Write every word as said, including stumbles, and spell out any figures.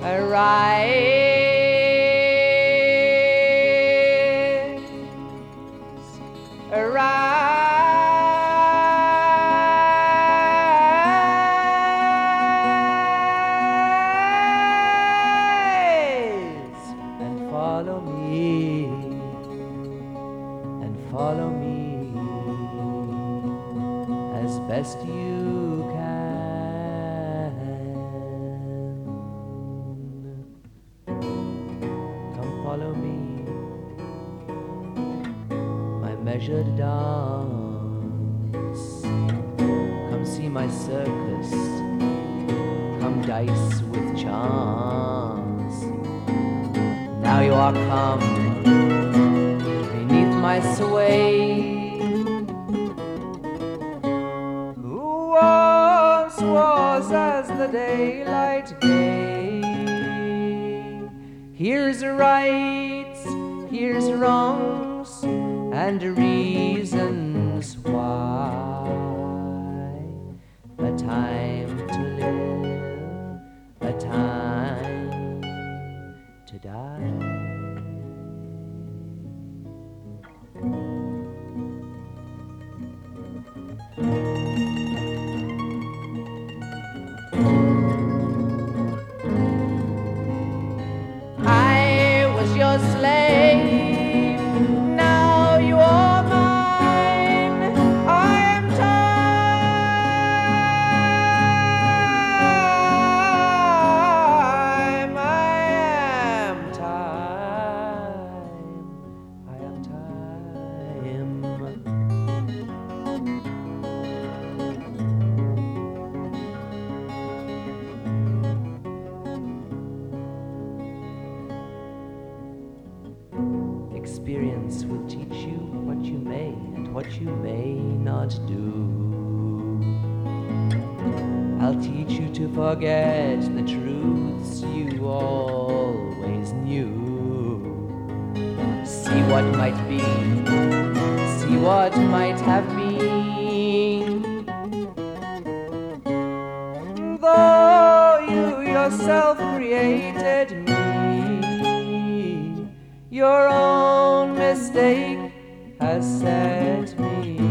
Arise, arise, and follow me, and follow me as best you can. Come follow me, my measured dance. Come see my circus, come dice with chance. Now you are come beneath my sway. Was, was as the daylight gay. Here's rights, here's wrongs, and reasons why. A time to live, a time to die. I was your slave, now you are mine. I am time, I am time, I am time. Experience will teach you what you may and what you may not do. I'll teach you to forget the truths you always knew. See what might be, see what might have been. Though you yourself created me, your own mistake has set me